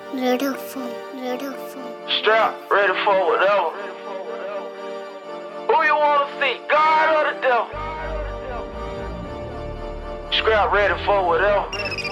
Strap, ready for whatever. Who you wanna see, God or the devil? Scrap, ready for whatever.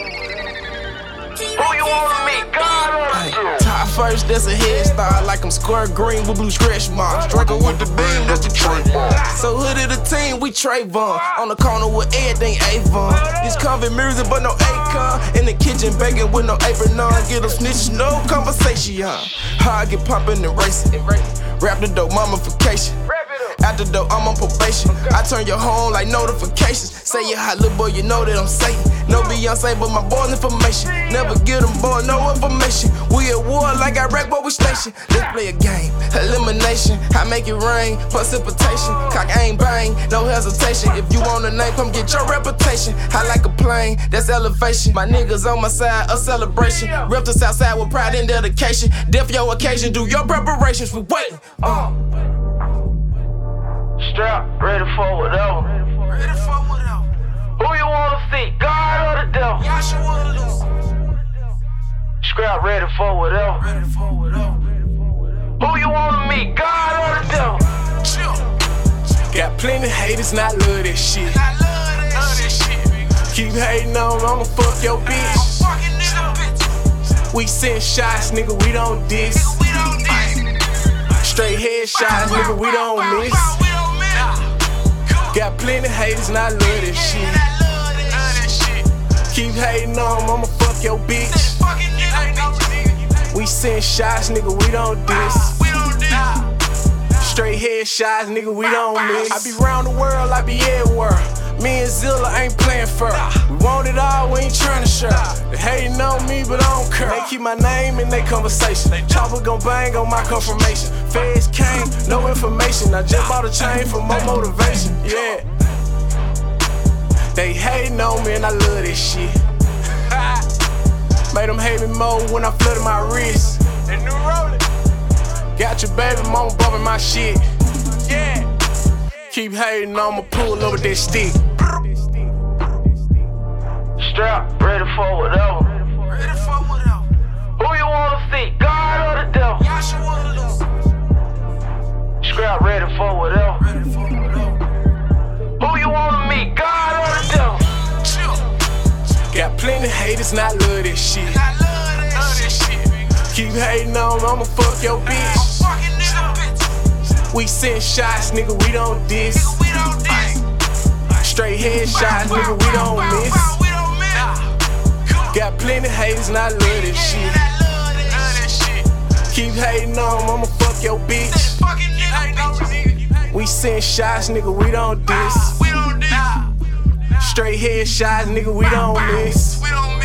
Who you wanna meet, God or the devil? Top first, that's a head start, like I'm square green with blue stretch marks. Drinking with the beam, that's the trademark. So hood of the team, we Trayvon. On the corner with everything Avon. This convict music, but no Akon. In the kitchen, begging with no apron on. Get them snitches, no conversation. How I get pumping and racing. Rap the dope, mummification. Out the door, I'm on probation. I turn your home like notifications. Say you hot, little boy, you know that I'm Satan. No Beyonce, but my boy's information. Never get them, boy, no information. We at war like Iraq, but we station. Let's play a game, elimination. I make it rain, precipitation. Cock, aim, bang, no hesitation. If you want a name, come get your reputation. I like a plane, that's elevation. My niggas on my side, a celebration. Rep the south side with pride and dedication. Death your occasion, do your preparations, we waiting. Strap, ready for whatever. Who you wanna see, God or the devil? Scrap, ready for whatever. Who you wanna meet, God or the devil? Got plenty haters, not love that shit. Keep hating on, I'ma fuck your bitch. We send shots, nigga, we don't diss. Straight headshots, nigga, we don't miss. Got plenty haters, not love that shit. Keep hating on, I'ma fuck your bitch. We send shots, nigga, we don't diss. Straight headshots, nigga, we don't miss. I be round the world, I be everywhere. Me and Zilla ain't playing fair. We want it all, we ain't tryna share. They hating on me, but I don't care. They keep my name in their conversation. Chopper gon' bang on my confirmation. Feds came, no information. I just bought a chain for more motivation. Yeah. They hating on me and I love this shit. Made them hate me more when I flooded my wrist. They new rollin'. Got your baby mama bumping my shit. Yeah. Keep hating, I'ma pull over that stick. Strap, ready for whatever. Who you wanna see, God or the devil? Scrap, ready for whatever. Who you wanna meet, God or the devil? Got plenty haters, not love that shit. Keep hating on, I'ma fuck your bitch. We send shots, nigga, we don't diss. Straight headshots, nigga, we don't miss. Got plenty haters, not love this shit. Keep hating on, I'ma fuck your bitch. We send shots, nigga, we don't diss. Straight headshots, nigga, we don't miss.